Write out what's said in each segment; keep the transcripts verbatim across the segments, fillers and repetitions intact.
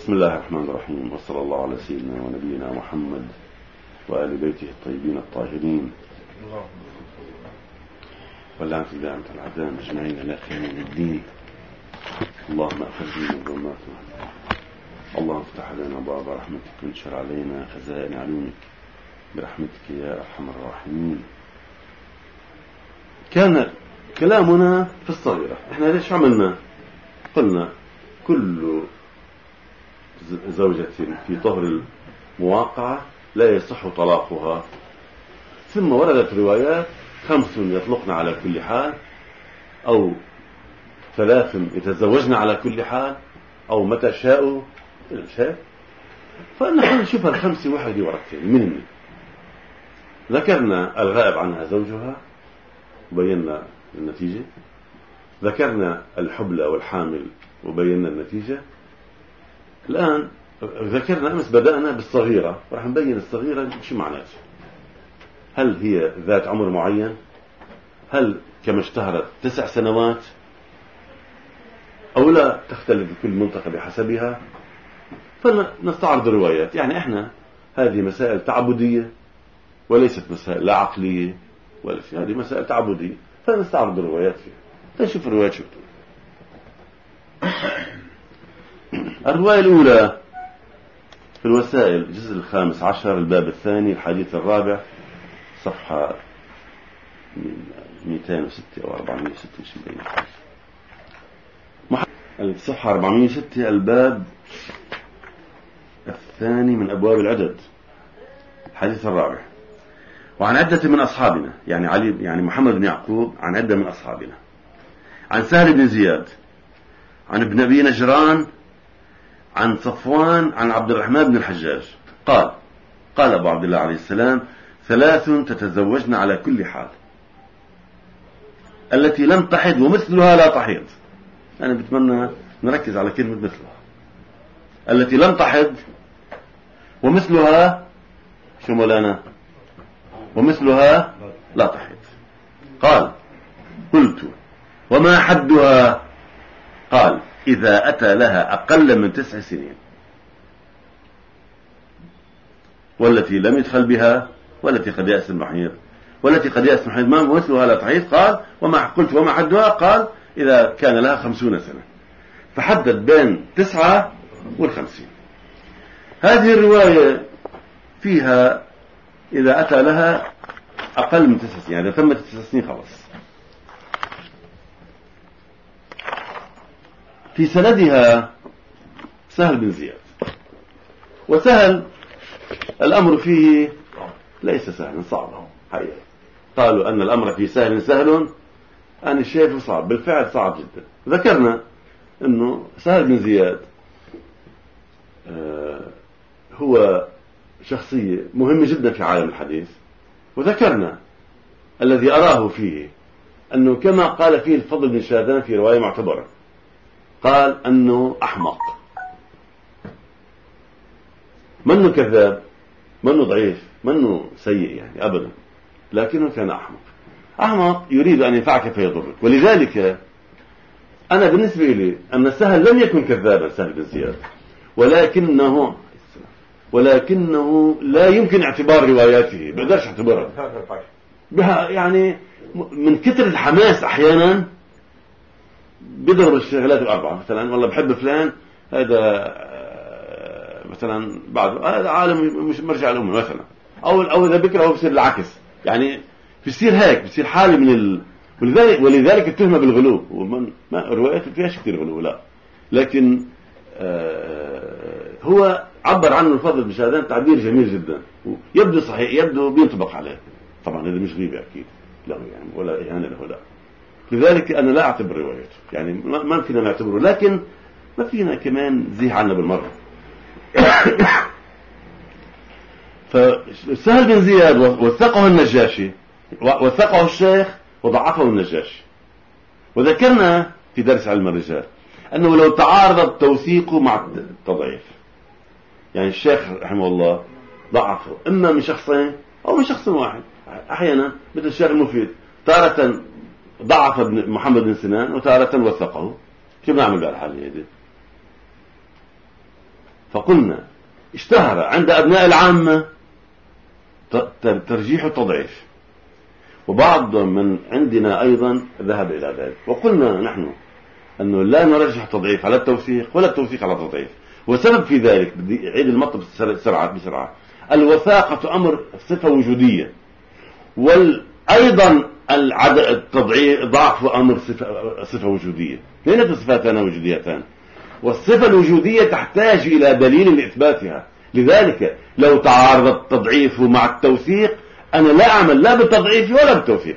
بسم الله الرحمن الرحيم، وصلى الله على سيدنا ونبينا محمد وآل بيته الطيبين الطاهرين واللعنة الدائمة العدام أجمعين إلى قيام الدين. اللهم أخرجنا من ظلماتنا، اللهم افتح لنا باب رحمتك وانشر علينا خزائن علومك برحمتك يا أرحم الراحمين. كان كلامنا في الصغيرة. احنا ليش عملنا؟ قلنا كل زوجة في طهر المواقعة لا يصح طلاقها، ثم وردت روايات خمس يطلقن على كل حال، أو ثلاث يتزوجن على كل حال، أو متى شاءوا الشيء. فنحن نشوف الخمس واحد ورقتين من ذكرنا الغائب عنها زوجها وبينا النتيجة، ذكرنا الحبلى والحامل وبينا النتيجة. الآن ذكرنا أمس بدأنا بالصغيرة، راح نبين الصغيرة شو معناته. هل هي ذات عمر معين؟ هل كما اشتهرت تسع سنوات أو لا؟ تختلف كل منطقة بحسبها. فنستعرض الروايات. يعني احنا هذه مسائل تعبدية وليست مسائل لا عقلية ولا شيء، هذه مسائل تعبدية، فنستعرض الروايات فيها. نشوف الروايات شو بتقول. الرواية الأولى في الوسائل الجزء الخامس عشر الباب الثاني الحديث الرابع صفحة مئتين وستة أو أربعمائة وستة الصفحة أربعمائة وستة الباب الثاني من أبواب العدد الحديث الرابع. وعن عدة من أصحابنا، يعني علي يعني محمد بن يعقوب عن عدة من أصحابنا، عن سهل بن زياد عن ابن أبي نجران عن صفوان عن عبد الرحمن بن الحجاج قال قال أبو عبد الله عليه السلام: ثلاث تتزوجن على كل حال، التي لم تحض ومثلها لا تحيض. أنا بتمنى نركز على كلمة مثلها. التي لم تحض ومثلها شو مولانا؟ ومثلها لا تحيض. قال: قلت: وما حدها؟ قال: إذا أتى لها أقل من تسع سنين، والتي لم يدخل بها، والتي قد يأس المحيض، والتي قد يأس المحيض ما مثلها لا تحيض. قال: وما قلت وما حدها؟ قال: إذا كان لها خمسون سنة. فحدد بين تسعة والخمسين. هذه الرواية فيها إذا أتى لها أقل من تسع سنين، يعني إذا تمت تسع سنين خلاص. في سندها سهل بن زياد، وسهل الأمر فيه ليس سهلا، صعب حقيقة. قالوا أن الأمر في سهل سهل، أنا شايفه صعب، بالفعل صعب جدا. ذكرنا أنه سهل بن زياد هو شخصية مهمة جدا في عالم الحديث، وذكرنا الذي أراه فيه أنه كما قال فيه الفضل بن شاذان في رواية معتبرة، قال أنه أحمق، منه كذاب، منه ضعيف، منه سيء يعني أبدا، لكنه كان أحمق. أحمق يريد أن ينفعك فيضرك. ولذلك أنا بالنسبة لي أن سهل لم يكن كذابا، سهل بن زياد، ولكنه ولكنه لا يمكن اعتبار رواياته، بقدرش اعتبارها بها، يعني من كتر الحماس أحيانا بيضرب الشغلات الأربعة. مثلا والله بحب فلان، هذا مثلا بعد هذا عالم مش مرجع الأمة مثلا، أو أو إذا بكره هو بصير العكس، يعني بيصير هيك، بيصير حالة من ال... ولذلك ولذلك التهمة بالغلو، ومن ما روايات فيهاش كتير غلو لا، لكن آه هو عبر عنه الفضل بن شاذان تعبير جميل جدا، يبدو صحيح، يبدو بينطبق عليه. طبعا هذا مش غيبة أكيد له يعني، ولا إهانة له لا. لذلك أنا لا أعتبر روايته، يعني ما فينا نعتبره، لكن ما فينا كمان زيه عنا بالمرة. فسهل بن زياد وثقه النجاشي، وثقه الشيخ وضعفه النجاشي. وذكرنا في درس علم الرجال أنه لو تعارض التوثيق مع التضعيف، يعني الشيخ رحمه الله ضعفه إما من شخصين أو من شخص واحد. أحيانا مثل الشيخ المفيد تارة ضعف ابن محمد بن سنان وتارة وثقه. كيف نعمل بهالحالة هذه؟ فقلنا اشتهر عند أبناء العامة ترجيح التضعيف، وبعض من عندنا أيضا ذهب إلى ذلك، وقلنا نحن أنه لا نرجح التضعيف على التوثيق ولا التوثيق على التضعيف. والسبب في ذلك بدي أعيد المطلب بسرعة بسرعة. الوثاقة أمر صفة وجودية، وأيضا التضعيف ضعف أمر صفة, صفة وجودية. لأن صفاتان وجوديتان، والصفة الوجودية تحتاج إلى دليل لإثباتها. لذلك لو تعارض التضعيف مع التوثيق أنا لا أعمل لا بالتضعيف ولا بالتوثيق.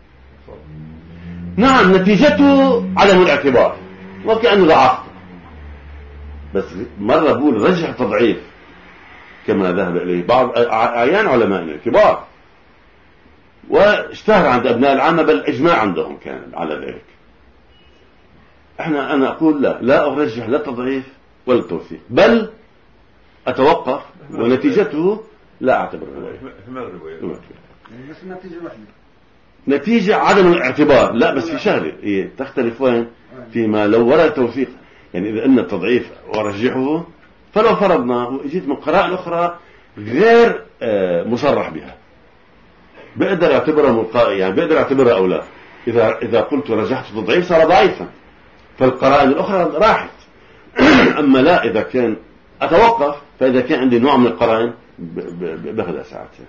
نعم نتيجته عدم الاعتبار وكأنه ضعفته، بس مرة بقول رجح التضعيف كما ذهب إليه بعض أعيان علمائنا الكبار، واشتهر عند أبناء العامة، بل إجماع عندهم كان على ذلك. احنا أنا أقول لا لا أرجح لا التضعيف ولا التوثيق، بل أتوقف ونتيجته لا أعتبر الرواية. بس النتيجة واحدة، نتيجة عدم الاعتبار. لا بس في شغلة إيه تختلف وين فيما لو ورد توثيق. يعني إذا أن التضعيف ورجحه، فلو فرضنا وجيت من قراءة أخرى غير مصرح بها بقدر اعتبرها ملقائي، يعني بقدر اعتبرها أو لا. إذا إذا قلت رجحت التضعيف صار ضعيفا، فالقراءة الأخرى راحت. أما لا إذا كان أتوقف، فإذا كان عندي نوع من القرائن بأخذ ساعتها.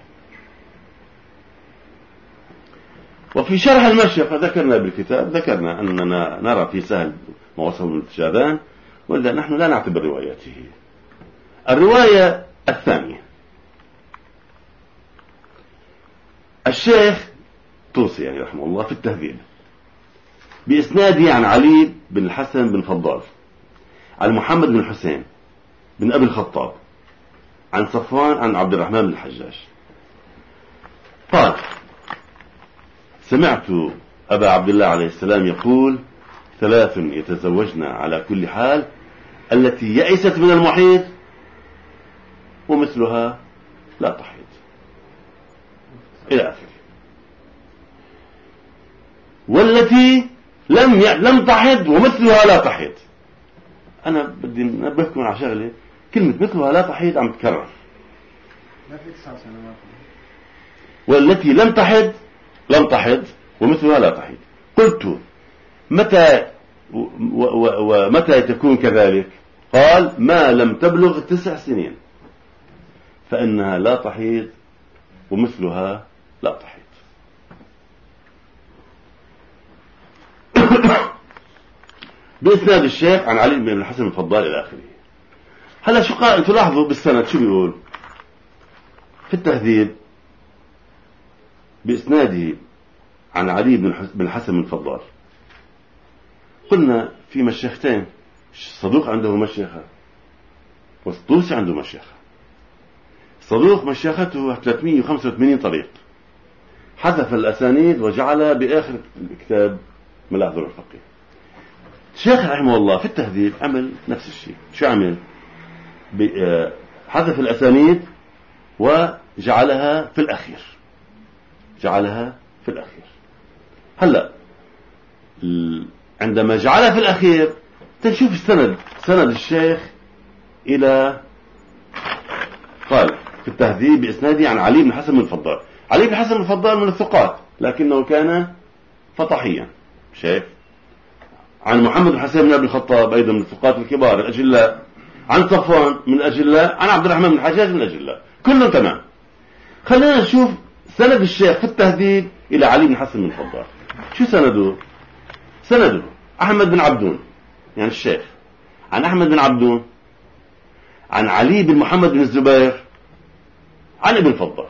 وفي شرح المشيخة ذكرنا بالكتاب ذكرنا أننا نرى في سهل ما وصل من الشاذان، وإلا نحن لا نعتبر رواياته. الرواية الثانية الشيخ طوسي يعني رحمه الله في التهذيب بإسناده عن علي بن الحسن بن فضال عن محمد بن حسين بن أبي الخطاب عن صفوان عن عبد الرحمن بن الحجاج قال: سمعت أبا عبد الله عليه السلام يقول: ثلاث يتزوجن على كل حال، التي يئست من المحيض ومثلها لا تحيض، إلى آخره. والتي لم ي... لم تحض ومثلها لا تحيض. أنا بدي أنبهكم على شغلة، كلمة مثلها لا تحيض عم تكرر. والتي لم تحض لم تحض ومثلها لا تحيض. قلت: متى ومتى تكون كذلك؟ قال: ما لم تبلغ تسع سنين فإنها لا تحيض ومثلها لا تحيض. بإسناد الشيخ عن علي بن الحسن الفضال إلى آخره. هلا شو قال؟ تلاحظوا بالسند شو بيقول في التهذيب بإسناده عن علي بن الحسن الفضال. قلنا في مشيختين، الصدوق عنده مشيخة والطوسي عنده مشيخة. الصدوق مشيخته ثلاثمئة وخمسة وثمانين طريق، حذف الأسانيد وجعلها بآخر الكتاب ملاحظ الفقيه. الشيخ رحمه الله في التهذيب عمل نفس الشيء. شو عمل؟ حذف الأسانيد وجعلها في الأخير، جعلها في الأخير. هلأ عندما جعلها في الأخير تشوف السند، سند الشيخ إلى قال في التهذيب بإسناده عن علي بن حسن بن الفضال. علي بن حسن بن الفضال من الثقات لكنه كان فطحيا، شايف؟ عن محمد بن حسين بن أبي الخطاب أيضا من الثقات الكبار الأجلاء، عن صفوان من الأجلاء، عن عبد الرحمن بن الحجاج من الأجلاء، كلهم تمام. خلينا نشوف سند الشيخ في التهذيب إلى علي بن حسن بن الفضال. شو سنده؟ سنده أحمد بن عبدون، يعني الشيخ عن أحمد بن عبدون عن علي بن محمد بن الزبير عن ابن الفضال.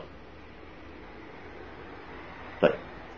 طيب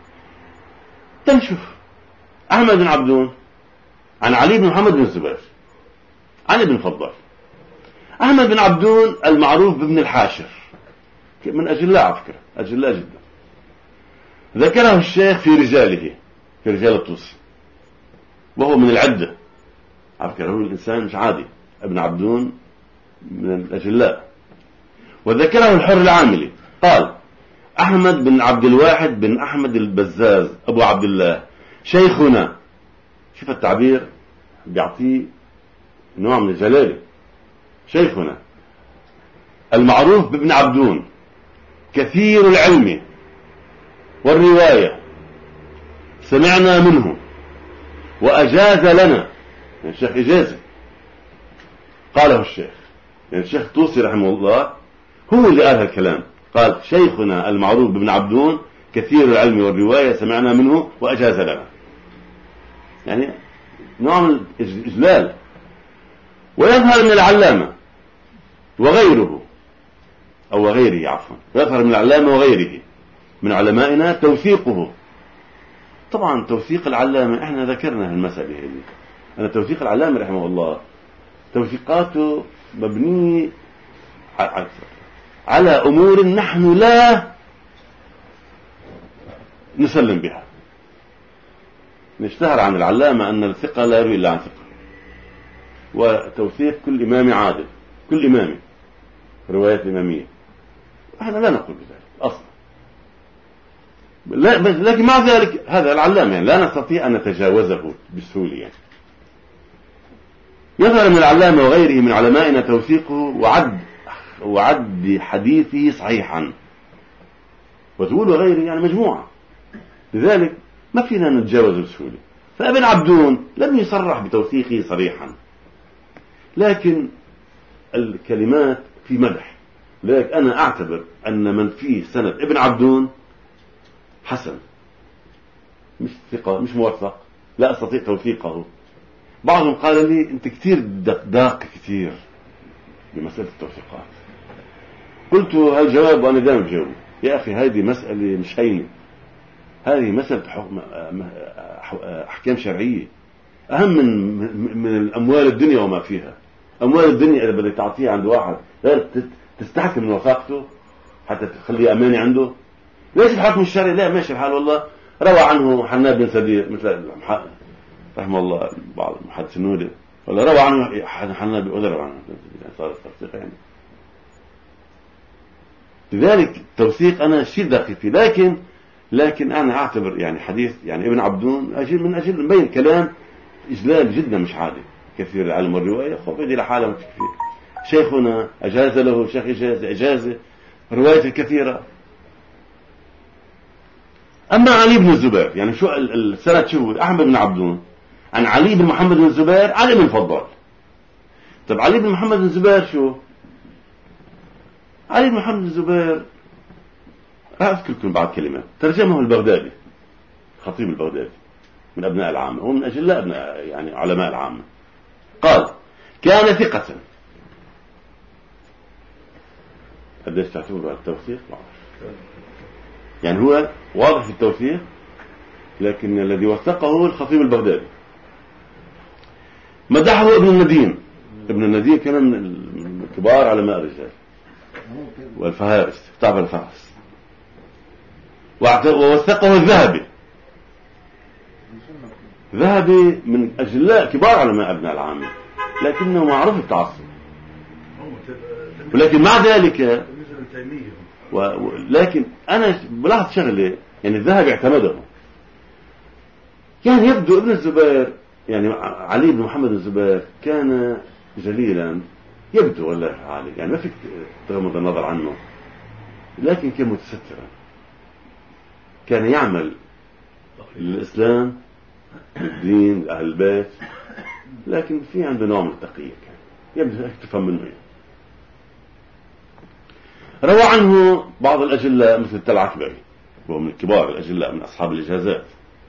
تنشوف أحمد بن عبدون عن علي بن محمد بن الزبير عن ابن الفضال. أحمد بن عبدون المعروف بابن الحاشر من أجلاء، على فكرة أجلاء جدا، ذكره الشيخ في رجاله، في رجال الطوسي، وهو من العدة، على فكرة هو الإنسان مش عادي. ابن عبدون من الأجلاء. وذكره الحر العاملي قال: أحمد بن عبد الواحد بن أحمد البزاز أبو عبد الله شيخنا. شوف التعبير بيعطيه نوع من الجلالة. شيخنا المعروف بابن عبدون كثير العلم والرواية سمعنا منه وأجاز لنا، يعني الشيخ إجازة قاله الشيخ، يعني الشيخ الطوسي رحمه الله هو اللي قال هالكلام، قال شيخنا المعروف بابن عبدون كثير العلم والرواية سمعنا منه وأجاز لنا، يعني نوع من الإجلال. ويظهر من العلامة وغيره أو غيره عفوا يظهر من العلامة وغيره من علمائنا توثيقه. طبعا توثيق العلامة احنا ذكرنا المسألة هذه، أن توثيق العلامة رحمه الله توثيقاته مبنية على أمور نحن لا نسلم بها. نشتهر عن العلامة أن الثقة لا يروي إلا عن ثقة، وتوثيق كل إمام عادل، كل إمام روايات إمامية، احنا لا نقول بذلك أصلا، لكن مع ذلك هذا العلامة يعني لا نستطيع أن نتجاوزه بسهولة. يعني يظهر من العلامة وغيره من علمائنا توثيقه وعد وعد حديثه صحيحا، وتقول وغيره يعني مجموعة، لذلك ما فينا نتجاوز بسهولة. فابن عبدون لم يصرح بتوثيقه صريحا، لكن الكلمات في مدح، لذلك أنا أعتبر أن من فيه سند ابن عبدون حسن، مش ثقة مش موثق، لا أستطيع توثيقه. بعضهم قال لي أنت كتير داق كتير بمسألة التوثيقات. قلت هالجواب وأنا دائما بجاوب، يا أخي هذه مسألة مش هينة، هذه مسألة أحكام شرعية أهم من من الأموال الدنيا وما فيها. أموال الدنيا إذا بدك تعطيها عند واحد تستحكم من وثاقته حتى تخليه أماني عنده. ليش الحكم الشرعي؟ لا ماشي الحال، والله روى عنه حناد بن سدير مثل رحمه الله بعض المحدثين، ولا روى عنه حناد ولا روى عنه صار التوثيق يعني. لذلك التوثيق أنا شيء دقيق فيه، لكن لكن أنا أعتبر يعني حديث يعني ابن عبدون أجل من أجل مبين كلام إجلال جدا مش عادي، كثير العلم والرواية خب هذه لحالة متكفية. شيخنا أجاز له، شيخ إجازة إجازة رواية الكثيرة. أما علي بن الزبير يعني شو السند شو أحمد بن عبدون عن علي بن محمد بن الزبير علي بن الفضل. طب علي بن محمد بن الزبير شو؟ علي بن محمد بن الزبير راح أذكر لكم بعض كلمات ترجمه البغدادي، خطيب البغدادي من أبناء العامة، هو من أجلاء أبناء يعني علماء العامة. قال كان ثقة. قديش تعتبر التوثيق؟ يعني هو واضح في التوثيق، لكن الذي وثقه الخطيب البغدادي. مدحه ابن الندين، ابن الندين كان من كبار علماء الرجال والفهارس، تعب الفهرس. ووثقه الذهبي، ذهبي من أجلاء كبار علماء ابن العامة، لكنه معروف التعصب. ولكن مع ذلك و... لكن أنا بلاحظ شغلة، يعني الذهبي اعتمده، يعني يبدو ابن الزبير يعني علي بن محمد الزبير كان جليلا، يبدو والله علي يعني ما فيك تغمض النظر عنه، لكن كان متسترا، كان يعمل الإسلام الدين أهل البيت، لكن في عنده نوع من التقية، كان يبدو تفهم منه يعني. روى عنه بعض الأجلاء مثل التلعكبري وهو من كبار الأجلاء من أصحاب الإجازات.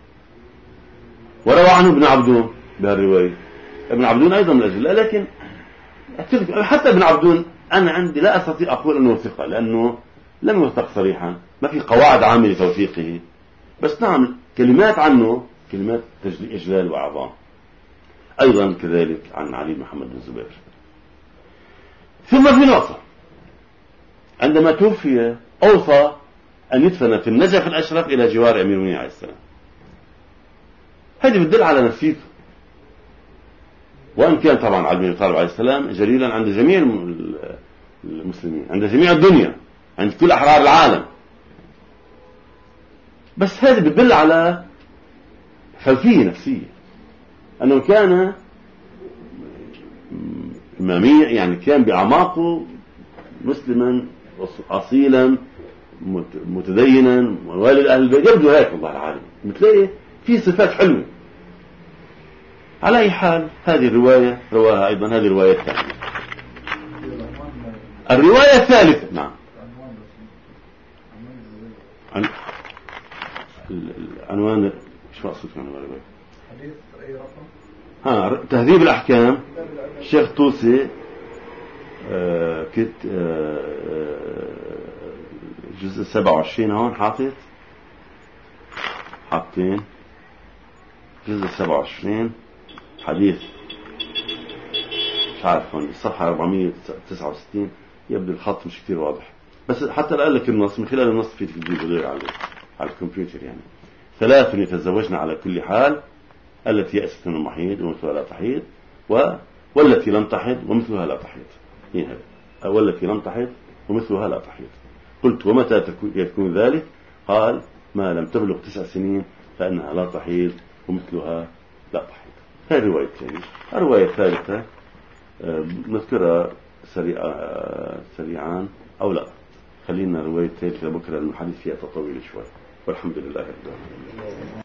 وروى عنه ابن عبدون بهالرواية، ابن عبدون أيضا من الأجلاء، لكن حتى ابن عبدون أنا عندي لا أستطيع أقول أنه ثقة، لأنه لم يوثق صريحا، ما في قواعد عامة لتوثيقه، بس نعم كلمات عنه كلمات إجلال وعظام. أيضا كذلك عن علي محمد بن الزبير. ثم في نقطة، عندما توفي أوصى أن يدفن في النجف الأشرف إلى جوار أمير المؤمنين عليه السلام. هذه بتدل على نفسيته، وأن كان طبعا علي بن أبي طالب عليه السلام جليلا عند جميع المسلمين، عند جميع الدنيا، عند كل أحرار العالم، بس هذه بتدل على خلفية نفسية، أنه كان إمامية، يعني كان بأعماقه مسلما أصيلا متدينا والد أهل البيت، يبدو هيك والله العالم، بتلاقي في صفات حلوة. على أي حال هذه الرواية رواها أيضا، هذه الرواية الثانية. الرواية الثالثة نعم العنوان شو أقصد في عنوان الرواية؟ حديث أي رقم؟ ها تهذيب الأحكام الشيخ طوسي آه كت آه جزء سبعة وعشرين هون حاطط حاطين جزء سبعة وعشرين حديث مش عارف هون الصفحة أربعمية وتسعة وستين، يبدو الخط مش كتير واضح، بس حتى قال لك النص، من خلال النص في تجديد غير على على الكمبيوتر يعني. ثلاث يتزوجن على كل حال، التي يأست من المحيض ومثلها لا تحيض، و... والتي لم تحض ومثلها لا تحيض، هي والتي لم تحض ومثلها لا تحيض. قلت ومتى يكون ذلك؟ قال ما لم تبلغ تسع سنين فإنها لا تحيض ومثلها لا تحيض. هذه الرواية الثانية. الرواية الثالثة نذكرها سريعا سريعا أو لا، خلينا الرواية الثالثة بكرة، الحديث فيها تطويل شوي، والحمد لله رب العالمين.